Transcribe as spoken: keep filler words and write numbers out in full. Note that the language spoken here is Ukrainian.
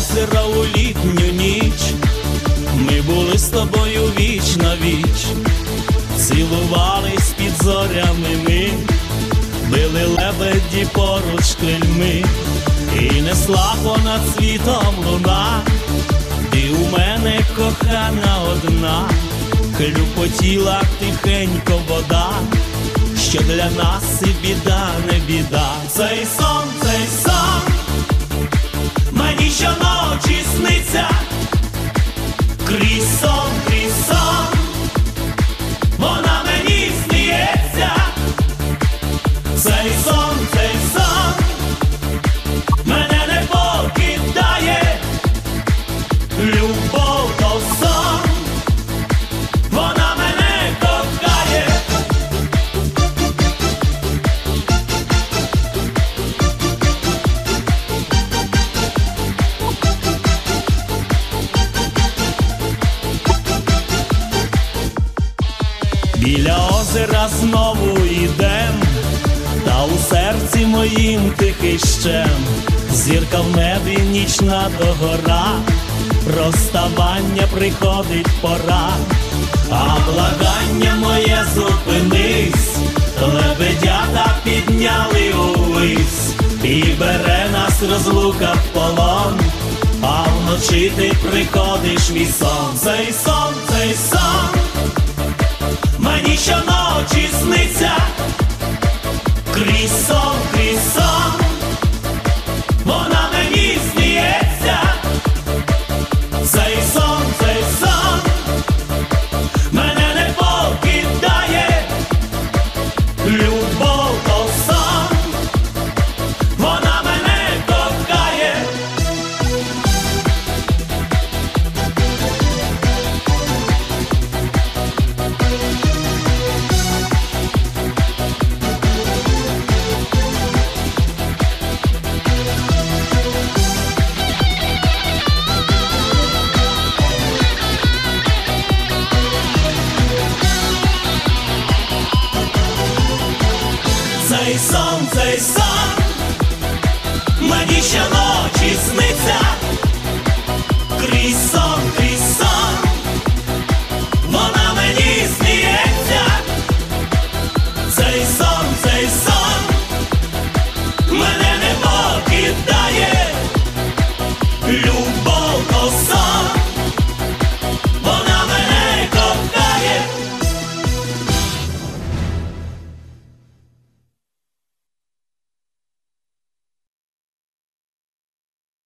озера у літню ніч, ми були з тобою віч на віч, цілувались під зорями ми, били лебеді поруч крильми, і несла понад світом луна. Ти у мене кохана одна, клюпотіла тихенько вода, що для нас і біда, не біда. Цей сон, цей сон мені щоночі сниться, крізь сон, крізь сон вона мені сміється. Цей сон, цей сон мене не покидає, любов то сон, вона мене кохає. Біля озера знову йдем, та у серці моїм тихий щем. Зірка в небі, нічна догора, розставання приходить пора. А благання моє зупинись, лебедята підняли увись, і бере нас розлука в полон, а вночі ти приходиш мій сон. Цей сон, цей сон мені щоночі сниться, крізь сон, крізь сон